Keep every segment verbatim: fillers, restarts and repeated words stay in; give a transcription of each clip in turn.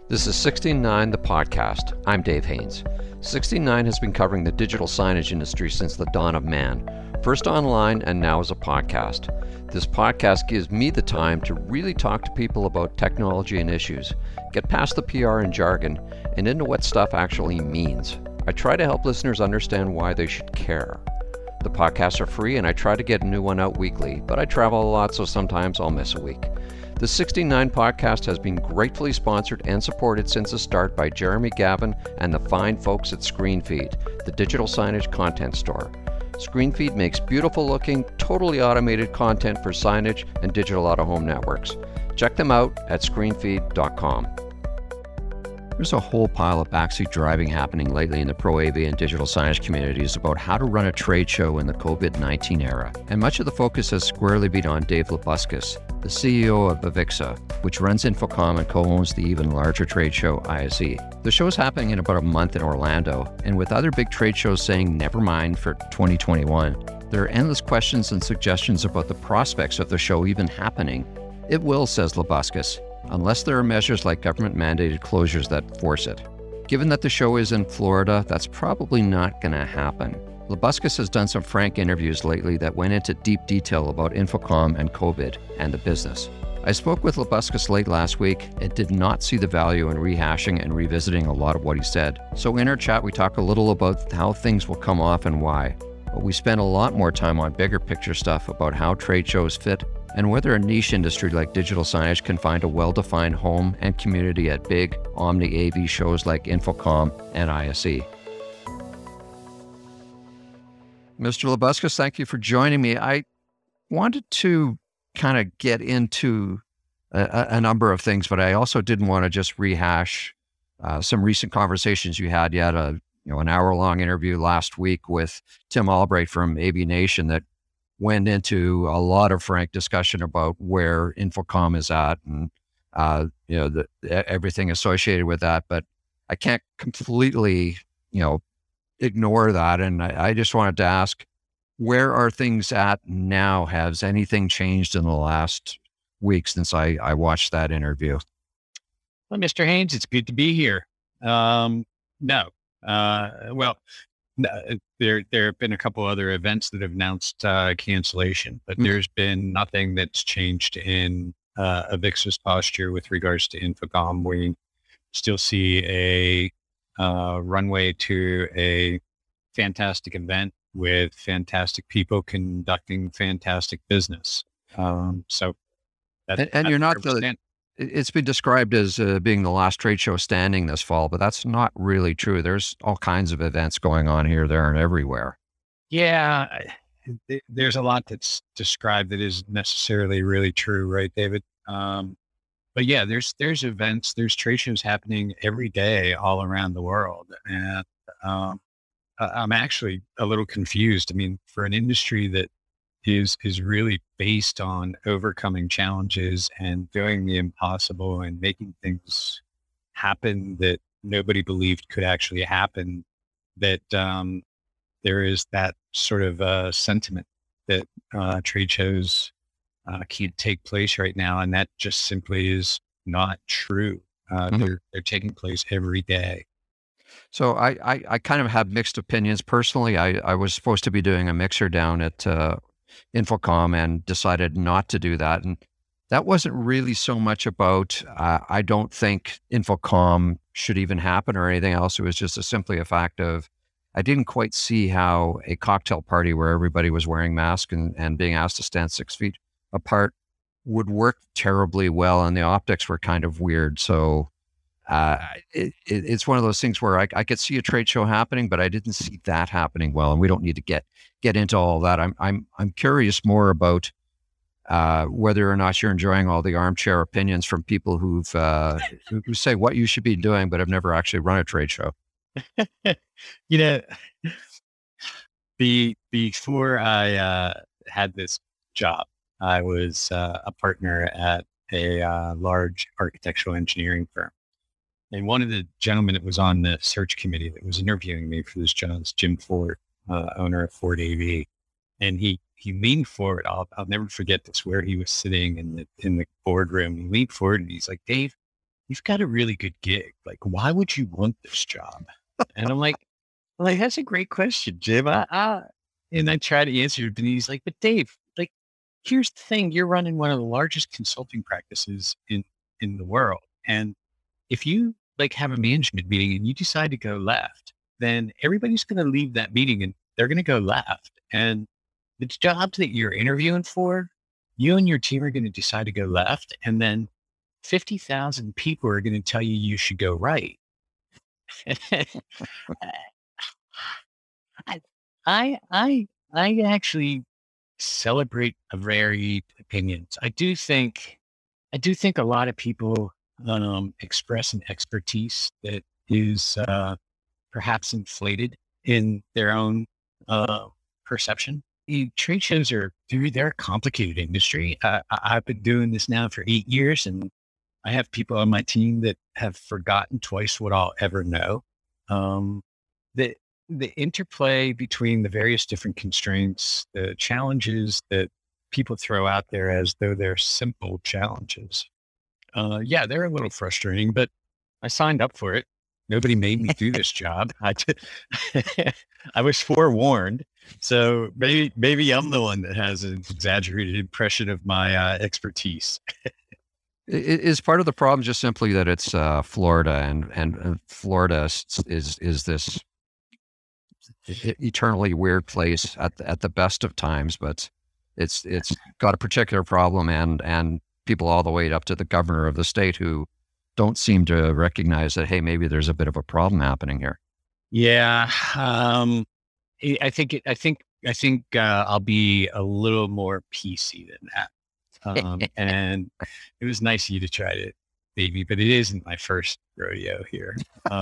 This is sixteen nine, the podcast. I'm Dave Haynes. sixteen nine has been covering the digital signage industry since the dawn of man, first online and now as a podcast. This podcast gives me the time to really talk to people about technology and issues, get past the P R and jargon, and into what stuff actually means. I try to help listeners understand why they should care. The podcasts are free and I try to get a new one out weekly, but I travel a lot, so sometimes I'll miss a week. The sixteen nine podcast has been gratefully sponsored and supported since the start by Jeremy Gavin and the fine folks at ScreenFeed, the digital signage content store. ScreenFeed makes beautiful looking, totally automated content for signage and digital out-of-home networks. Check them out at screenfeed dot com. There's a whole pile of backseat driving happening lately in the Pro A V and digital signage communities about how to run a trade show in the COVID nineteen era. And much of the focus has squarely been on Dave Labuskes, the C E O of Avixa, which runs Infocom and co-owns the even larger trade show I S E. The show is happening in about a month in Orlando, and with other big trade shows saying never mind for twenty twenty-one, there are endless questions and suggestions about the prospects of the show even happening. It will, says Labuskes, unless there are measures like government-mandated closures that force it. Given that the show is in Florida, that's probably not going to happen. Labuskes has done some frank interviews lately that went into deep detail about Infocom and COVID and the business. I spoke with Labuskes late last week and did not see the value in rehashing and revisiting a lot of what he said. So in our chat, we talk a little about how things will come off and why. But we spent a lot more time on bigger picture stuff about how trade shows fit and whether a niche industry like digital signage can find a well-defined home and community at big omni-A V shows like Infocom and I S E. Mister Labuskes, thank you for joining me. I wanted to kind of get into a, a number of things, but I also didn't want to just rehash uh, some recent conversations you had. You had a you know an hour-long interview last week with Tim Albright from A V Nation that went into a lot of frank discussion about where Infocom is at and uh, you know the, everything associated with that. But I can't completely you know ignore that, and I, I just wanted to ask, where are things at now? Has anything changed in the last week since I, I watched that interview? Well, Mister Haynes, it's good to be here. Um, no, uh, well, no, there there have been a couple other events that have announced uh, cancellation, but mm-hmm. there's been nothing that's changed in uh, Avixa's posture with regards to Infocom. We still see a uh, runway to a fantastic event with fantastic people conducting fantastic business. Um, so, that, and, and you're not the. It's been described as uh, being the last trade show standing this fall, but that's not really true. There's all kinds of events going on here, there, and everywhere. Yeah, there's a lot that's described that isn't necessarily really true, right, David? Um, but yeah, there's there's events, there's trade shows happening every day all around the world, and um, I'm actually a little confused. I mean, for an industry that is is really based on overcoming challenges and doing the impossible and making things happen that nobody believed could actually happen, that um, there is that sort of uh, sentiment that uh, trade shows uh, can't take place right now, and that just simply is not true. Uh, mm-hmm. They're they're taking place every day. So I, I, I kind of have mixed opinions. Personally, I, I was supposed to be doing a mixer down at uh, Infocom and decided not to do that. And that wasn't really so much about, uh, I don't think Infocom should even happen or anything else. It was just a, simply a fact of, I didn't quite see how a cocktail party where everybody was wearing masks and, and being asked to stand six feet apart would work terribly well. And the optics were kind of weird. So Uh, it, it, it's one of those things where I, I could see a trade show happening, but I didn't see that happening well, and we don't need to get get into all that. I'm I'm I'm curious more about uh, whether or not you're enjoying all the armchair opinions from people who've uh, who, who say what you should be doing, but have never actually run a trade show. you know, be, before I uh, had this job, I was uh, a partner at a uh, large architectural engineering firm. And one of the gentlemen that was on the search committee that was interviewing me for this job is Jim Ford, uh, owner of Ford A V. And he, he leaned forward. I'll, I'll never forget this, where he was sitting in the, in the boardroom. He leaned forward and he's like, Dave, you've got a really good gig. Like, why would you want this job? And I'm like, like, that's a great question, Jim. I, I, and I try to answer it, but he's like, but Dave, like, here's the thing. You're running one of the largest consulting practices in, in the world. And if you like have a management meeting and you decide to go left, then everybody's going to leave that meeting and they're going to go left. And the jobs that you're interviewing for, you and your team are going to decide to go left. And then fifty thousand people are going to tell you you should go right. I, I, I, I actually celebrate varied opinions. I do think, I do think a lot of people um, express an expertise that is uh, perhaps inflated in their own uh, perception. The trade shows are, dude, they're a complicated industry. Uh, I, I've been doing this now for eight years and I have people on my team that have forgotten twice what I'll ever know. Um, the, the interplay between the various different constraints, the challenges that people throw out there as though they're simple challenges. Uh, yeah, they're a little frustrating, but I signed up for it. Nobody made me do this job. I, did, I was forewarned. So maybe, maybe I'm the one that has an exaggerated impression of my uh, expertise. Is part of the problem just simply that it's uh, Florida and, and and Florida is is this eternally weird place at the, at the best of times, but it's it's got a particular problem and and people all the way up to the governor of the state who don't seem to recognize that, hey, maybe there's a bit of a problem happening here. Yeah, um, I think it, I think I think uh, I'll be a little more P C than that. Um, and it was nice of you to try to bait me, but it isn't my first rodeo here.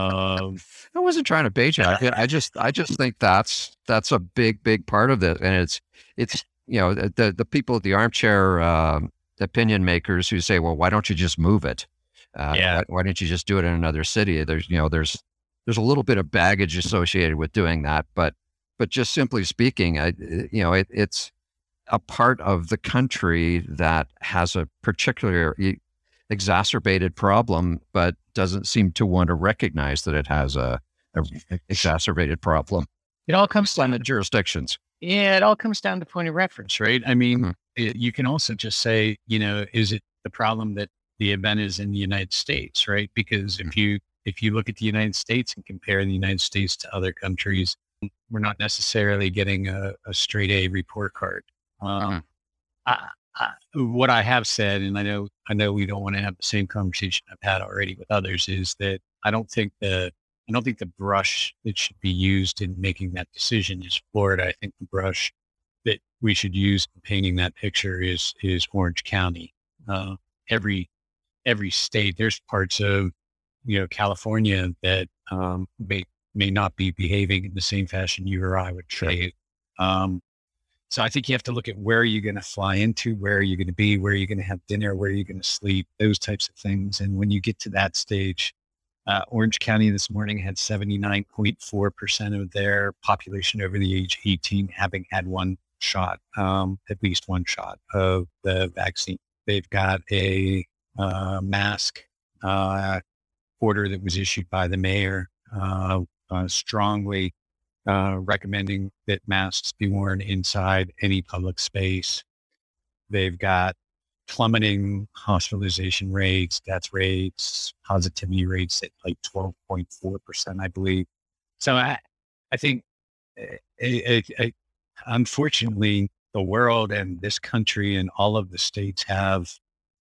Um, I wasn't trying to bait you. I, I just, I just think that's, that's a big, big part of this. And it's, it's, you know, the, the people, the armchair, uh, opinion makers who say, well, why don't you just move it? Uh, yeah. why, why don't you just do it in another city? There's, you know, there's, there's a little bit of baggage associated with doing that, but, but just simply speaking, I, you know, it, it's a part of the country that has a particular exacerbated problem, but doesn't seem to want to recognize that it has a, a exacerbated problem. It all comes down to jurisdictions. Yeah, it all comes down to point of reference, right? I mean, mm-hmm. it, you can also just say, you know, is it the problem that the event is in the United States, right? Because if you if you look at the United States and compare the United States to other countries, we're not necessarily getting a, a straight A report card. Um, mm-hmm. I, I, what I have said, and I know, I know we don't want to have the same conversation I've had already with others, is that I don't think the, I don't think the brush that should be used in making that decision is Florida. I think the brush that we should use in painting that picture is, is Orange County. Uh, every, every state, there's parts of, you know, California that, um, may, may not be behaving in the same fashion you or I would say. Um, So I think you have to look at where you're going to fly into, where you're going to be, where you're going to have dinner, where you're going to sleep, those types of things. And when you get to that stage, uh, Orange County this morning had seventy-nine point four percent of their population over the age eighteen having had one shot, um, at least one shot of the vaccine. They've got a uh, mask uh, order that was issued by the mayor, uh, uh, strongly Uh, recommending that masks be worn inside any public space. They've got plummeting hospitalization rates, death rates, positivity rates at like twelve point four percent, I believe. So I, I think, it, it, it, unfortunately, the world and this country and all of the states have,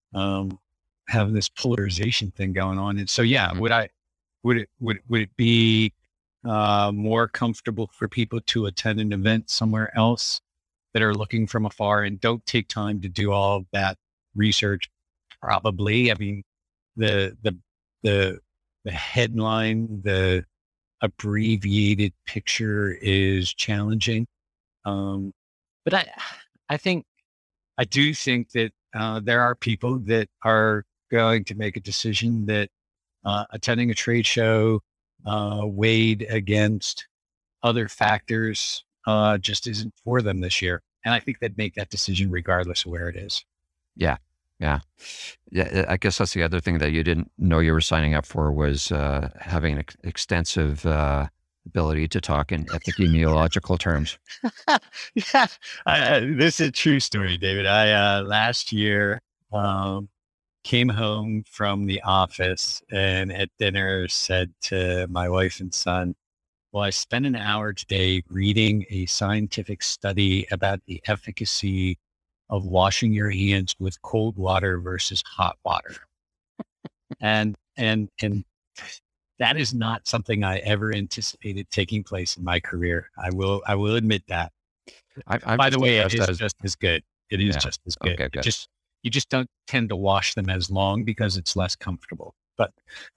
um, have this polarization thing going on. And so, yeah, would I, would it, would, would it be, Uh, more comfortable for people to attend an event somewhere else that are looking from afar and don't take time to do all of that research? Probably. I mean, the, the, the, the headline, the abbreviated picture is challenging. Um, but I, I think, I do think that, uh, there are people that are going to make a decision that, uh, attending a trade show, uh, weighed against other factors, uh, just isn't for them this year. And I think they'd make that decision regardless of where it is. Yeah. Yeah. Yeah. I guess that's the other thing that you didn't know you were signing up for was uh, having an ex- extensive uh, ability to talk in epidemiological terms. Yeah, I, I, this is a true story, David. I uh, last year um, came home from the office and at dinner said to my wife and son, "Well, I spent an hour today reading a scientific study about the efficacy of washing your hands with cold water versus hot water." And and and that is not something I ever anticipated taking place in my career. I will I will admit that. I, I'm By the just way, it impressed is as, just as good. It is yeah. just as good. Okay, It good. just you just don't tend to wash them as long because it's less comfortable. But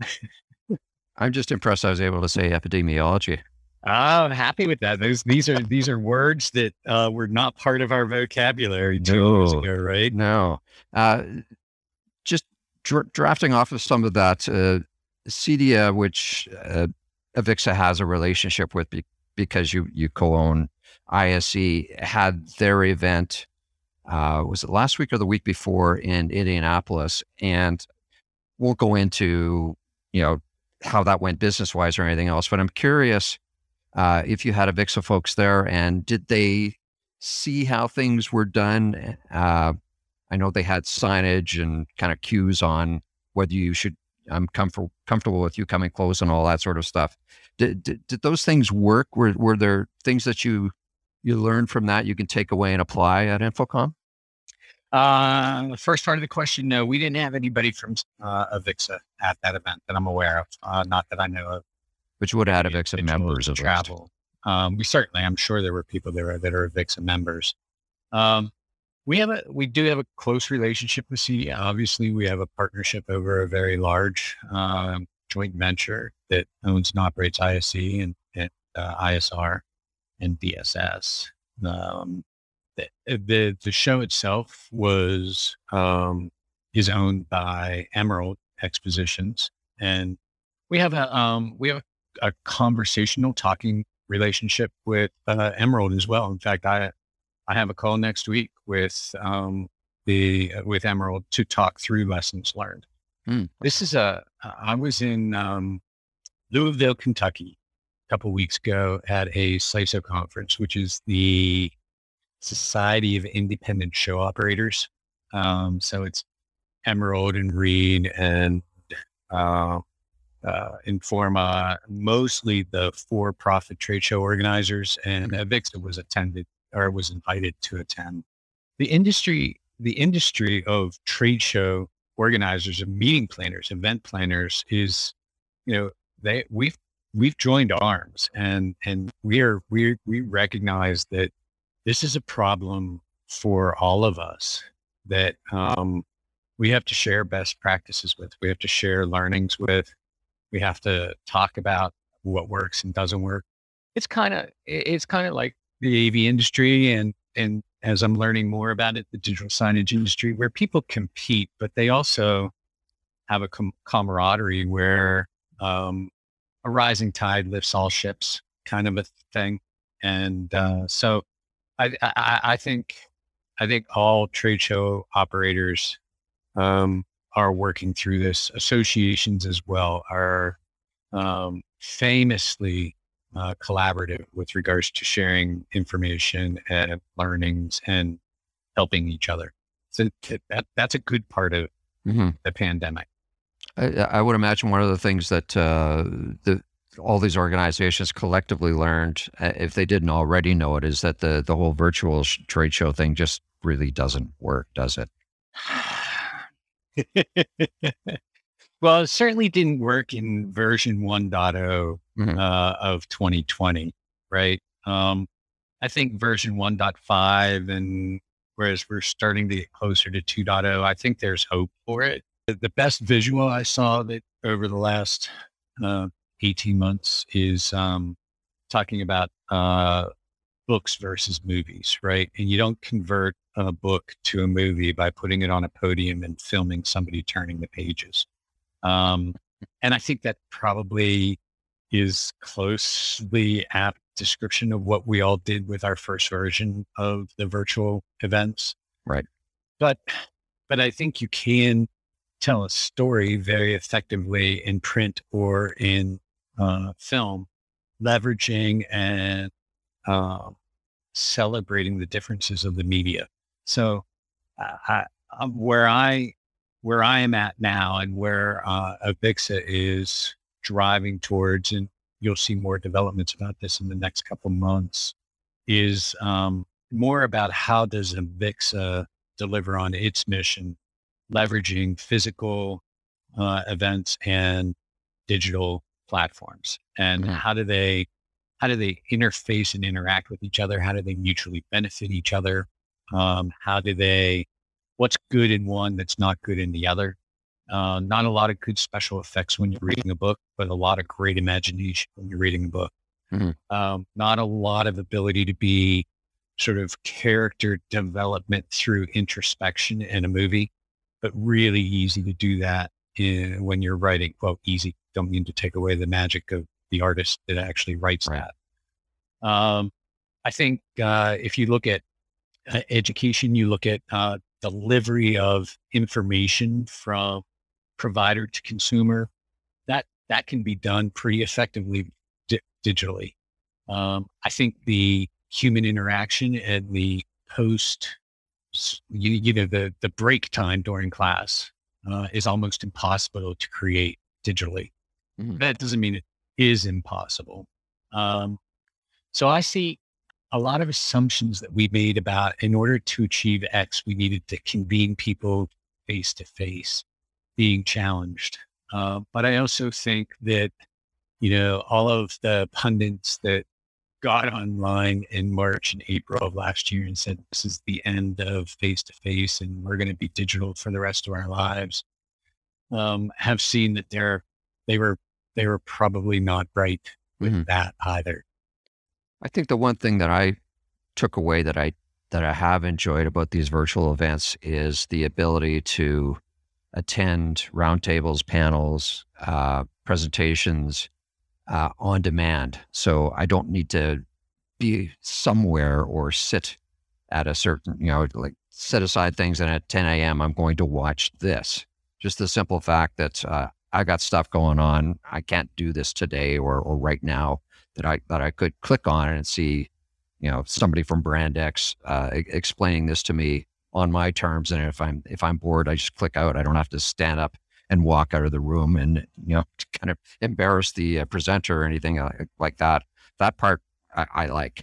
I'm just impressed I was able to say epidemiology. I'm happy with that. Those these are these are words that uh, were not part of our vocabulary two years No, ago, right? no. Uh, just dr- drafting off of some of that, uh, CEDIA, which uh, Avixa has a relationship with be- because you, you co-own I S E, had their event, uh, was it last week or the week before in Indianapolis? And won't go into, you know, how that went business-wise or anything else, but I'm curious uh, if you had Avixa folks there and did they see how things were done? Uh, I know they had signage and kind of cues on whether you should, I'm comfortable comfortable with you coming close and all that sort of stuff. Did, did, did those things work? Were, were there things that you, you learned from that you can take away and apply at Infocom? Uh, the first part of the question, no, we didn't have anybody from uh, Avixa at that event that I'm aware of. Uh, not that I know of. Which would add Maybe Avixa individuals members to at least. travel. Um, we certainly, I'm sure there were people there that are Avixa members. Um, we have a, we do have a close relationship with CEDIA. Obviously, we have a partnership over a very large um, joint venture that owns and operates I S E and, and uh, I S R and D S S. Um, the, the the show itself was um, is owned by Emerald Expositions, and we have a um, we have a, a conversational talking relationship with uh, Emerald as well. In fact, I I have a call next week with um, the with Emerald to talk through lessons learned. Hmm. This is a I was in um, Louisville, Kentucky, a couple weeks ago at a S I S O conference, which is the Society of Independent Show Operators. Um, so it's Emerald and Reed and uh, uh, Informa, mostly the for-profit trade show organizers, and Avixa was attended or was invited to attend. The industry, the industry of trade show organizers and meeting planners, event planners is, you know, they we've we've joined arms and and we are we we recognize that this is a problem for all of us that um, we have to share best practices with. We have to share learnings with. We have to talk about what works and doesn't work. It's kind of it's kind of like the A V industry, and and as I'm learning more about it, the digital signage industry, where people compete, but they also have a com- camaraderie where um, a rising tide lifts all ships, kind of a thing. And uh, so I, I, I think I think all trade show operators um, are working through this. Associations as well are um, famously uh, collaborative with regards to sharing information and learnings and helping each other. So that that's a good part of Mm-hmm. the pandemic. I, I would imagine one of the things that uh, the all these organizations collectively learned, uh, if they didn't already know it, is that the the whole virtual sh- trade show thing just really doesn't work, does it? Well, it certainly didn't work in version one point oh Mm-hmm. uh, of twenty twenty, right? Um, I think version one point five, and whereas we're starting to get closer to two point oh, I think there's hope for it. The, the best visual I saw that over the last uh, eighteen months is um, talking about uh, books versus movies, right? And you don't convert a book to a movie by putting it on a podium and filming somebody turning the pages. Um, and I think that probably is closely apt description of what we all did with our first version of the virtual events. Right. But but I think you can tell a story very effectively in print or in uh, film, leveraging and uh, celebrating the differences of the media. So, uh, I, um, where I where I am at now, and where uh, Avixa is driving towards, and you'll see more developments about this in the next couple months, is um, more about how does Avixa deliver on its mission, leveraging physical uh, events and digital platforms, and Mhm. how do they how do they interface and interact with each other? How do they mutually benefit each other? Um, how do they what's good in one that's not good in the other? Uh, not a lot of good special effects when you're reading a book, but a lot of great imagination when you're reading a book. Mhm. Um, not a lot of ability to be sort of character development through introspection in a movie, but really easy to do that in, when you're writing. Well, easy, don't mean to take away the magic of the artist that actually writes Right. that. Um, I think uh, if you look at uh, education, you look at uh, delivery of information from provider to consumer, that that can be done pretty effectively di- digitally. Um, I think the human interaction and the post, you, you know, the the break time during class uh, is almost impossible to create digitally. Mhm. That doesn't mean it is impossible. Um, so I see a lot of assumptions that we made about, in order to achieve X, we needed to convene people face to face, being challenged. Uh, but I also think that, you know, all of the pundits that got online in March and April of last year and said, this is the end of face to face and we're going to be digital for the rest of our lives, um, have seen that they're, they were, they were probably not right with Mhm. that either. I think the one thing that I took away that I that I have enjoyed about these virtual events is the ability to attend roundtables, panels, uh, presentations uh, on demand. So I don't need to be somewhere or sit at a certain, you know, like set aside things and at ten a m I'm going to watch this. Just the simple fact that uh, I got stuff going on. I can't do this today or or right now, that I that I could click on it and see, you know, somebody from Brand X uh, e- explaining this to me on my terms. And if I'm if I'm bored, I just click out. I don't have to stand up and walk out of the room and, you know, kind of embarrass the uh, presenter or anything like, like that. That part I, I like.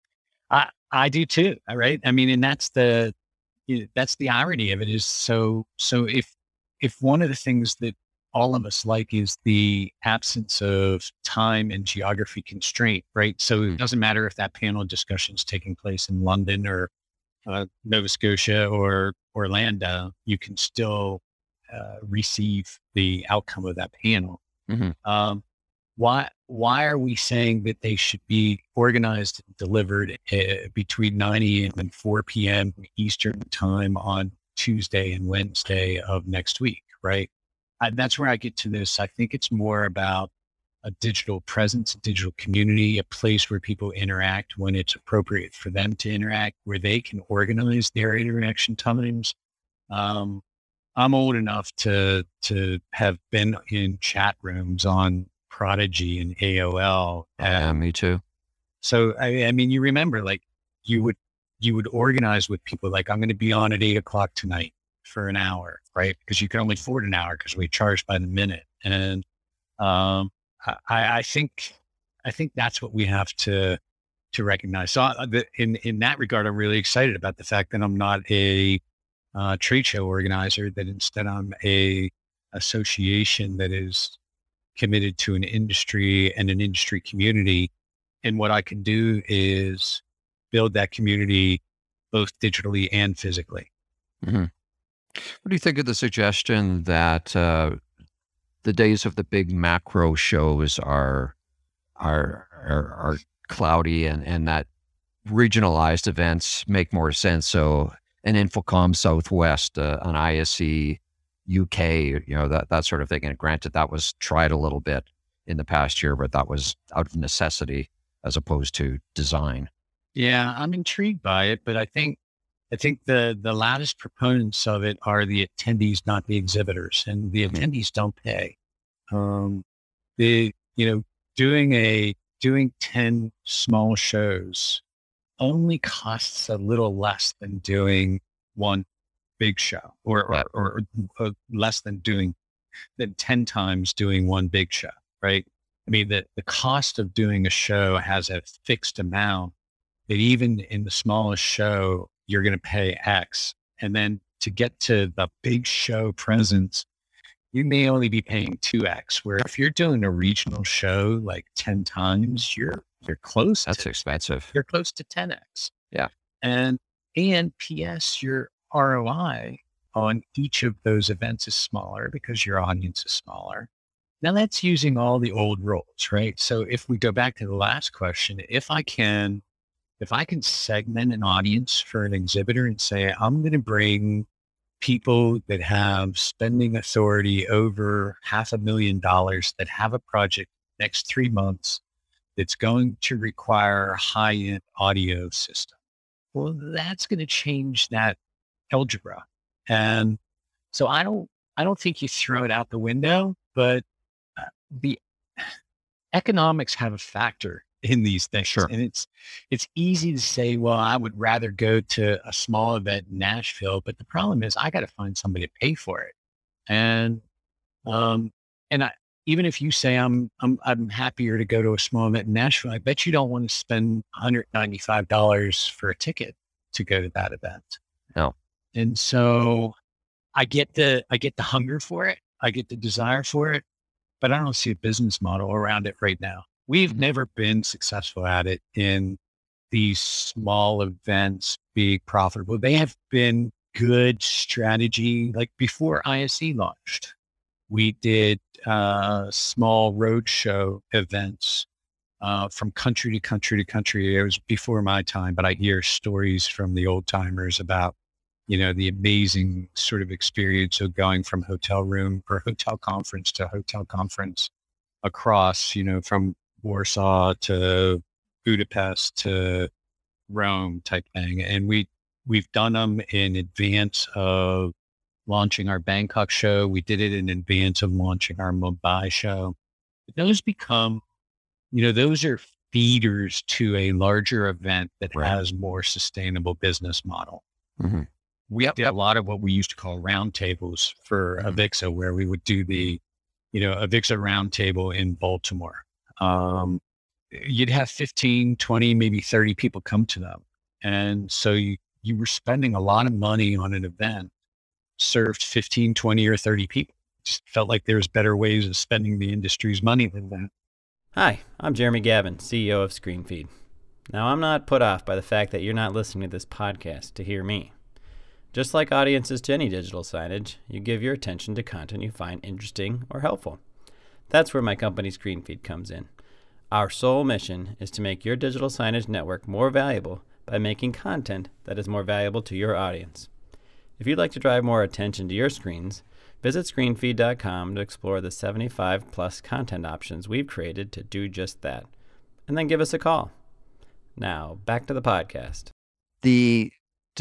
I, I do too. All right. I mean, and that's the, you know, that's the irony of it is, so, so if, if one of the things that all of us like is the absence of time and geography constraint, right? So it doesn't matter if that panel discussion is taking place in London or uh, Nova Scotia or Orlando, you can still uh, receive the outcome of that panel. Mhm. Um, why why are we saying that they should be organized and delivered uh, between nine a m and four p m Eastern time on Tuesday and Wednesday of next week, right? I, that's where I get to this. I think it's more about a digital presence, a digital community, a place where people interact when it's appropriate for them to interact, where they can organize their interaction times. Um, I'm old enough to to have been in chat rooms on Prodigy and A O L. Oh, yeah, And me too. so, I, I mean, you remember, like, you would you would organize with people, like, I'm going to be on at eight o'clock tonight for an hour, right? Because you can only afford an hour because we charge by the minute. And um, I, I think I think that's what we have to to recognize. So, uh, the, in in that regard, I'm really excited about the fact that I'm not a uh, trade show organizer, that instead I'm a association that is committed to an industry and an industry community. And what I can do is build that community both digitally and physically. Mhm. What do you think of the suggestion that uh, the days of the big macro shows are are are, are cloudy, and, and that regionalized events make more sense? So an Infocom Southwest, uh, an I S E U K, you know, that that sort of thing. And granted, that was tried a little bit in the past year, but that was out of necessity as opposed to design. Yeah, I'm intrigued by it, but I think I think the the loudest proponents of it are the attendees, not the exhibitors, and the attendees don't pay. Um, the you know doing a doing ten small shows only costs a little less than doing one big show, or or, Yeah. or, or less than doing than ten times doing one big show, right? I mean, the, the cost of doing a show has a fixed amount that even in the smallest show, you're going to pay X. And then to get to the big show presence, you may only be paying two X, where if you're doing a regional show like ten times, you're, you're close. That's to, expensive. You're close to ten X. Yeah. And, and P S, your R O I on each of those events is smaller because your audience is smaller. Now that's using all the old rules, right? So if we go back to the last question, if I can, if I can segment an audience for an exhibitor and say, I'm going to bring people that have spending authority over half a million dollars that have a project next three months that's going to require a high-end audio system. Well, that's going to change that algebra. And so I don't, I don't think you throw it out the window, but uh, the economics have a factor in these things. Sure. And it's, it's easy to say, well, I would rather go to a small event in Nashville, but the problem is I got to find somebody to pay for it. And, um, and I, even if you say I'm, I'm, I'm happier to go to a small event in Nashville, I bet you don't want to spend one hundred ninety-five dollars for a ticket to go to that event. No. And so I get the, I get the hunger for it. I get the desire for it, but I don't see a business model around it right now. We've never been successful at it in these small events being profitable. They have been good strategy. Like before I S E launched, we did uh, small roadshow events uh, from country to country to country. It was before my time, but I hear stories from the old timers about, you know, the amazing sort of experience of going from hotel room or hotel conference to hotel conference across, you know, from Warsaw to Budapest to Rome type thing. And we, we've done them in advance of launching our Bangkok show. We did it in advance of launching our Mumbai show. But those become, you know, those are feeders to a larger event that Right. has more sustainable business model. Mm-hmm. We did a lot of what we used to call roundtables for Mhm. Avixa, where we would do the, you know, Avixa roundtable in Baltimore. Um, you'd have fifteen, twenty, maybe thirty people come to them. And so you, you were spending a lot of money on an event, served fifteen, twenty or thirty people. Just felt like there was better ways of spending the industry's money than that. Hi, I'm Jeremy Gavin, C E O of ScreenFeed. Now, I'm not put off by the fact that you're not listening to this podcast to hear me. Just like audiences to any digital signage, you give your attention to content you find interesting or helpful. That's where my company ScreenFeed comes in. Our sole mission is to make your digital signage network more valuable by making content that is more valuable to your audience. If you'd like to drive more attention to your screens, visit screenfeed dot com to explore the seventy-five plus content options we've created to do just that. And then give us a call. Now, back to the podcast. The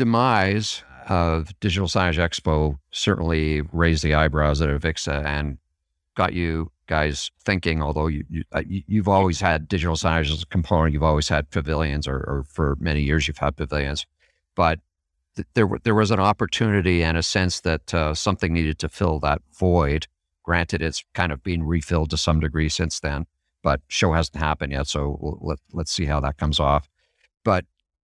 demise of Digital Signage Expo certainly raised the eyebrows at Avixa and got you guys thinking, although you, you, uh, you- you've always had digital signage as a component, you've always had pavilions, or, or for many years you've had pavilions, but th- there, w- there was an opportunity and a sense that uh, something needed to fill that void. Granted, it's kind of been refilled to some degree since then, but show hasn't happened yet, so we'll, let, let's see how that comes off. But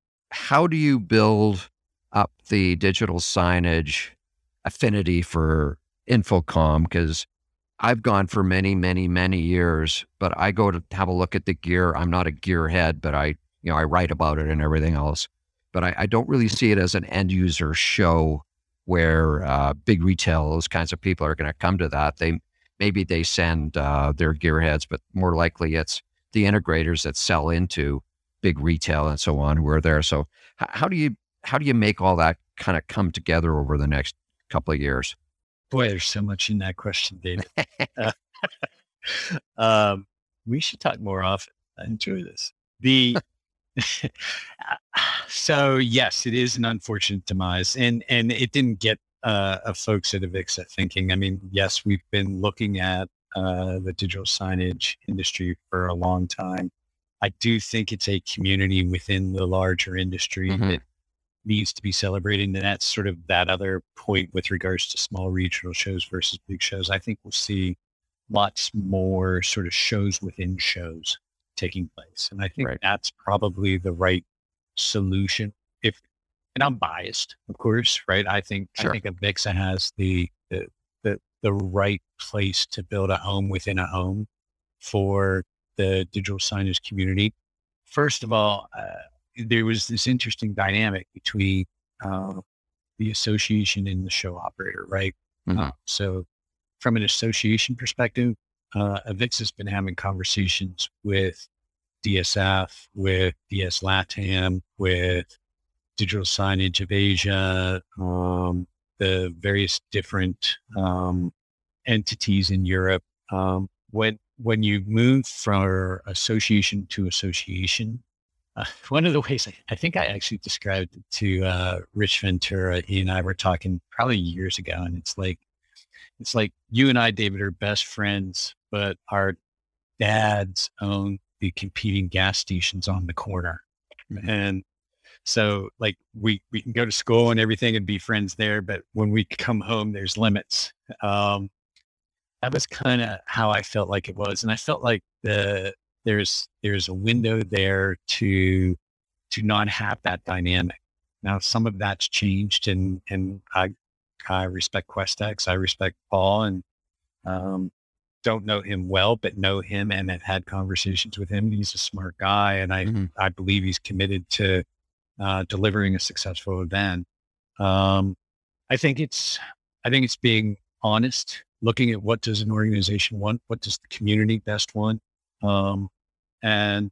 how do you build up the digital signage affinity for Infocom? Because I've gone for many, many, many years, but I go to have a look at the gear. I'm not a gearhead, but I, you know, I write about it and everything else. But I, I don't really see it as an end user show where uh, big retail, those kinds of people are going to come to that. They maybe they send uh, their gearheads, but more likely it's the integrators that sell into big retail and so on who are there. So h- how do you how do you make all that kind of come together over the next couple of years? Boy, there's so much in that question, David. Uh, um, we should talk more often. I enjoy this. The So yes, it is an unfortunate demise, and and it didn't get uh, uh, folks at Avixa thinking. I mean, yes, we've been looking at uh, the digital signage industry for a long time. I do think it's a community within the larger industry Mm-hmm. that needs to be celebrated, and that's sort of that other point with regards to small regional shows versus big shows. I think we'll see lots more sort of shows within shows taking place, and I think Right. that's probably the right solution. If, and I'm biased, of course, right? I think Sure. I think Avixa has the, the the the right place to build a home within a home for the digital signage community. First of all, uh, there was this interesting dynamic between uh, the association and the show operator, right? Mm-hmm. Uh, so, from an association perspective, uh, Avix has been having conversations with D S F, with D S LATAM, with Digital Signage of Asia, um, the various different um, entities in Europe. Um, when when you move from association to association, uh, one of the ways I, I think I actually described it to uh, Rich Ventura, he and I were talking probably years ago, and it's like it's like you and I, David, are best friends, but our dads own the competing gas stations on the corner. And so like we, we can go to school and everything and be friends there, but when we come home, there's limits. Um, that was kind of how I felt like it was. And I felt like the, there's, there's a window there to, to not have that dynamic. Now, some of that's changed, and, and I, I respect Questex. I respect Paul, and, um, don't know him well, but know him and have had conversations with him. He's a smart guy, and I, Mm-hmm. I believe he's committed to uh, delivering a successful event. Um, I think it's, I think it's being honest, looking at what does an organization want, what does the community best want, um, and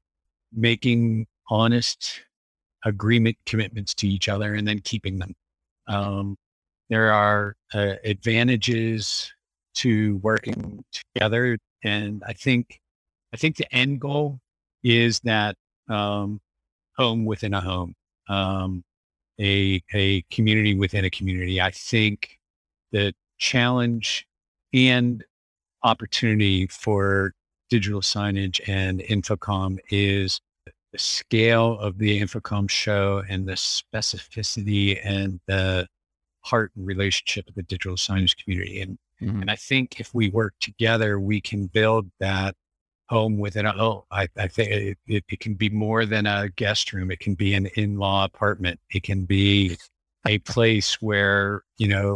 making honest agreement commitments to each other, and then keeping them. Um, there are uh, advantages to working together. And I think, I think the end goal is that, um, home within a home, um, a, a community within a community. I think the challenge and opportunity for digital signage and Infocom is the scale of the Infocom show and the specificity and the heart and relationship of the digital signage community. And Mm-hmm. And I think if we work together, we can build that home within a home. I, I think it, it, it can be more than a guest room. It can be an in-law apartment. It can be a place where, you know,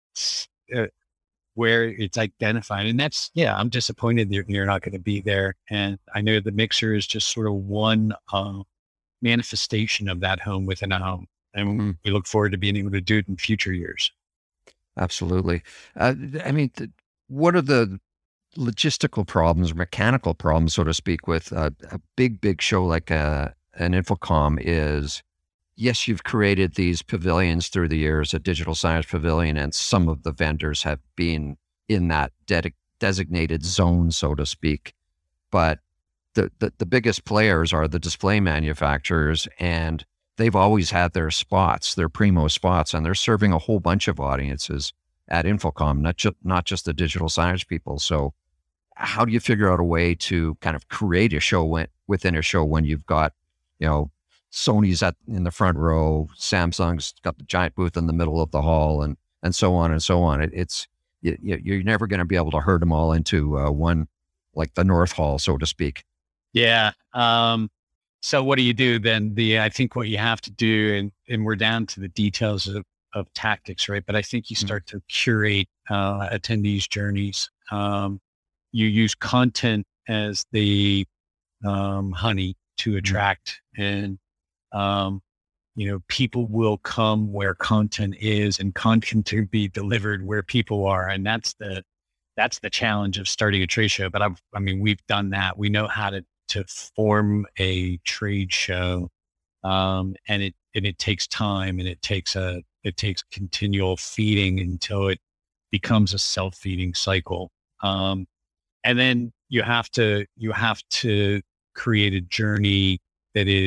uh, where it's identified. And that's, yeah, I'm disappointed that you're not going to be there. And I know the mixer is just sort of one uh, manifestation of that home within a home. And Mm-hmm. we look forward to being able to do it in future years. Absolutely. Uh, I mean, th- what are the logistical problems, mechanical problems, so to speak, with a, a big, big show like a, an Infocom is, yes, you've created these pavilions through the years, a digital signage pavilion, and some of the vendors have been in that de- designated zone, so to speak. But the, the, the biggest players are the display manufacturers, and they've always had their spots, their primo spots, and they're serving a whole bunch of audiences at Infocom, not just not just the digital signage people. So how do you figure out a way to kind of create a show when, within a show when you've got, you know, Sony's at in the front row, Samsung's got the giant booth in the middle of the hall, and and so on and so on. It, it's you, you're never going to be able to herd them all into uh, one, like the North Hall, so to speak. Yeah. Um, So what do you do then? The, I think what you have to do, and, and we're down to the details of, of tactics, right? But I think you start to curate uh, attendees' journeys. Um, you use content as the um, honey to attract, and um, you know, people will come where content is, and content to be delivered where people are, and that's the that's the challenge of starting a trade show. But I've, I mean, we've done that. We know how to to form a trade show, um, and it and it takes time, and it takes a it takes continual feeding until it becomes a self-feeding cycle. Um, and then you have to you have to create a journey that is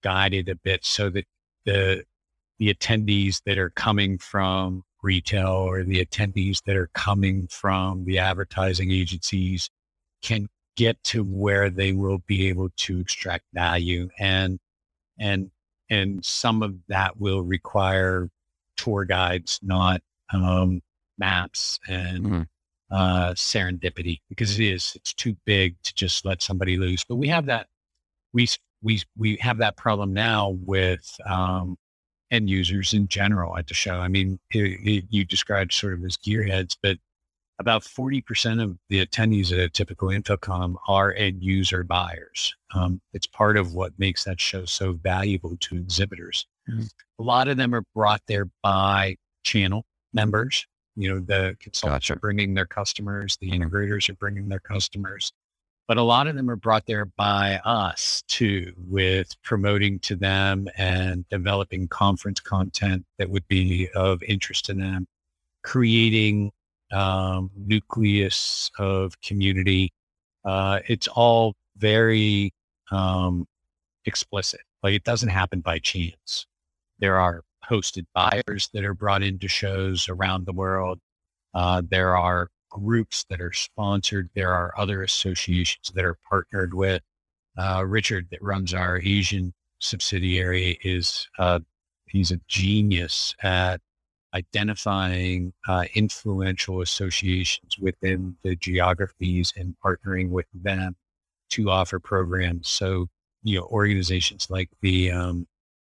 guided a bit so that the the attendees that are coming from retail or the attendees that are coming from the advertising agencies can get to where they will be able to extract value. And and and some of that will require tour guides, not um, maps and Mm-hmm. uh, serendipity, because it is, it's too big to just let somebody loose. But we have that, we, we, we have that problem now with um, end users in general at the show. I mean, it, it, you described sort of as gearheads, but about forty percent of the attendees at a typical InfoComm are end user buyers. Um, it's part of what makes that show so valuable to exhibitors. Mm-hmm. A lot of them are brought there by channel members. You know, the consultants Gotcha. are bringing their customers, the integrators are bringing their customers, but a lot of them are brought there by us too, with promoting to them and developing conference content that would be of interest to them, creating um, nucleus of community. Uh, it's all very um, explicit. Like, it doesn't happen by chance. There are hosted buyers that are brought into shows around the world. Uh, there are groups that are sponsored. There are other associations that are partnered with. Uh, Richard, that runs our Asian subsidiary, is uh, he's a genius at identifying uh, influential associations within the geographies and partnering with them to offer programs. So, you know, organizations like the um,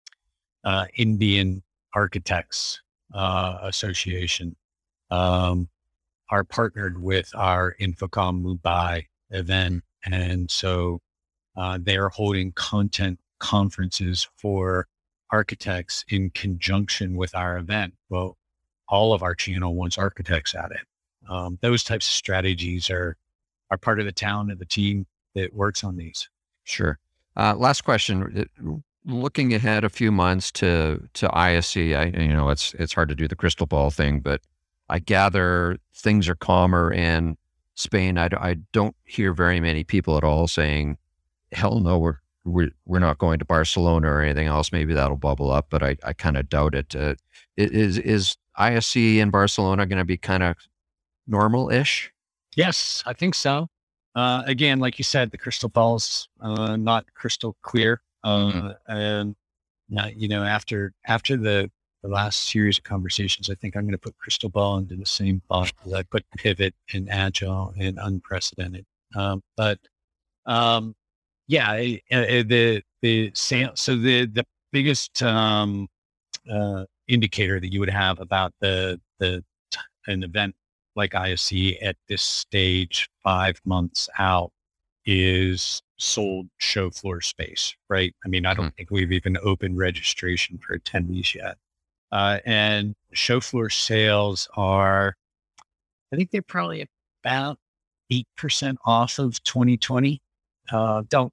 uh, Indian Architects uh, Association um, are partnered with our InfoComm Mumbai event. And so uh, they're holding content conferences for architects in conjunction with our event. Well, all of our channel wants architects at it. Um, those types of strategies are are part of the talent of the team that works on these. Sure. Uh, last question. Looking ahead a few months to to I S E, I, you know, it's it's hard to do the crystal ball thing, but I gather things are calmer in Spain. I, I don't hear very many people at all saying, hell no, we're we're, we're not going to Barcelona or anything else. Maybe that'll bubble up, but I, I kind of doubt it. Uh, is, is I S E in Barcelona going to be kind of normal-ish? Yes, I think so. Uh, again, like you said, the crystal ball's uh, not crystal clear. Uh, mm-hmm. And, uh, you know, after after the, the last series of conversations, I think I'm going to put crystal ball into the same box as I put pivot and agile and unprecedented. Um, but, um, yeah, uh, the the sale. So the the biggest um, uh, indicator that you would have about the the an event like I S E at this stage, five months out, is sold show floor space. Right? I mean, I don't mm-hmm. think we've even opened registration for attendees yet. Uh, and show floor sales are, I think they're probably about eight percent off of twenty twenty. Uh, don't.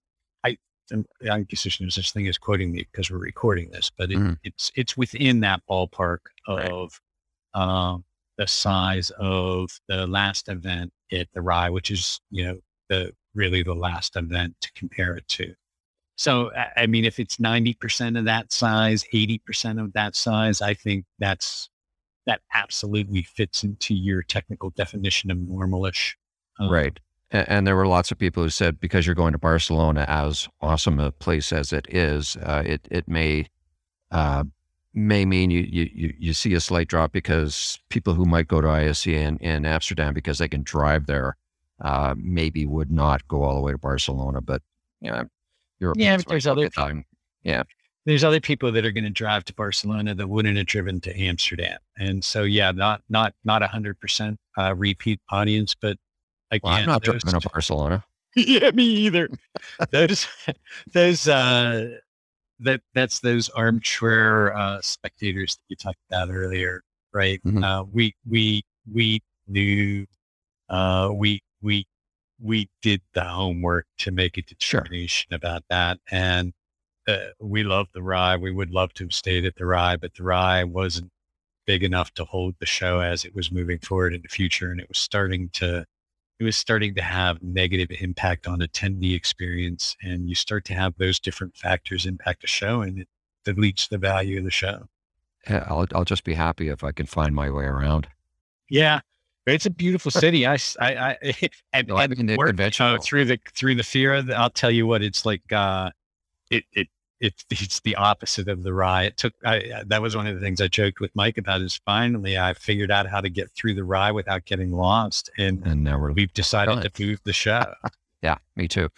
I guess there's no such thing as quoting me because we're recording this, but it, mm-hmm. it's it's within that ballpark of right. um, the size of the last event at the R I, which is, you know, the really the last event to compare it to. So, I mean, if it's ninety percent of that size, eighty percent of that size, I think that's that absolutely fits into your technical definition of normalish. Um, right. And there were lots of people who said, because you're going to Barcelona, as awesome a place as it is, uh, it it may uh, may mean you, you you see a slight drop because people who might go to I S E in, in Amsterdam because they can drive there, uh, maybe would not go all the way to Barcelona. But yeah, Europe. Yeah, but there's other time. Yeah, there's other people that are going to drive to Barcelona that wouldn't have driven to Amsterdam, and so yeah, not not not a hundred percent repeat audience, but. Again, well, I'm not those, driving to Barcelona. Yeah, me either. those, those, uh, that that's those armchair uh, spectators that you talked about earlier, right? Mm-hmm. Uh, we we we knew, uh, we we we did the homework to make a determination sure. about that, and uh, we love the R I. We would love to have stayed at the R I, but the R I wasn't big enough to hold the show as it was moving forward in the future, and it was starting to. it was starting to have negative impact on attendee experience. And you start to have those different factors impact a show, and it deletes the value of the show. Yeah, I'll, I'll just be happy if I can find my way around. Yeah. It's a beautiful city. I, I, I and, Well, I mean, the work, conventional. uh, through the, through the fear of the, I'll tell you what, it's like, uh, it, it, it, it's the opposite of the rye. It took, I, that was one of the things I joked with Mike about, is finally I figured out how to get through the rye without getting lost. And, And now we're we've decided done. to move the show. Yeah, me too.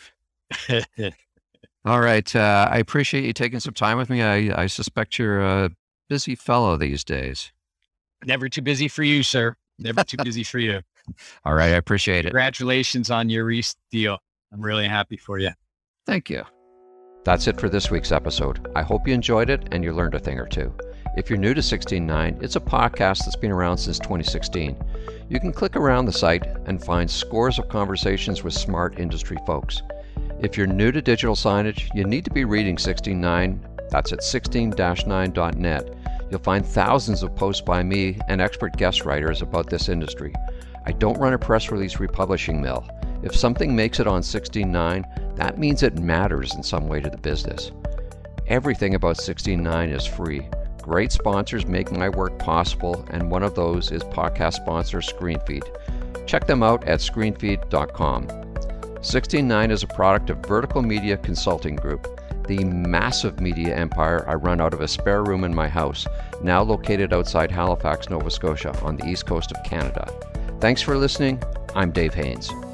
All right. Uh, I appreciate you taking some time with me. I, I suspect you're a busy fellow these days. Never too busy for you, sir. Never too busy for you. All right. I appreciate it. Congratulations on your Reese deal. I'm really happy for you. Thank you. That's it for this week's episode. I hope you enjoyed it and you learned a thing or two. If you're new to sixteen nine, it's a podcast that's been around since twenty sixteen. You can click around the site and find scores of conversations with smart industry folks. If you're new to digital signage, you need to be reading sixteen nine. That's at sixteen dash nine dot net. You'll find thousands of posts by me and expert guest writers about this industry. I don't run a press release republishing mill. If something makes it on sixteen nine, that means it matters in some way to the business. Everything about sixteen nine is free. Great sponsors make my work possible, and one of those is podcast sponsor ScreenFeed. Check them out at screenfeed dot com. sixteen nine is a product of Vertical Media Consulting Group, the massive media empire I run out of a spare room in my house, now located outside Halifax, Nova Scotia, on the east coast of Canada. Thanks for listening. I'm Dave Haynes.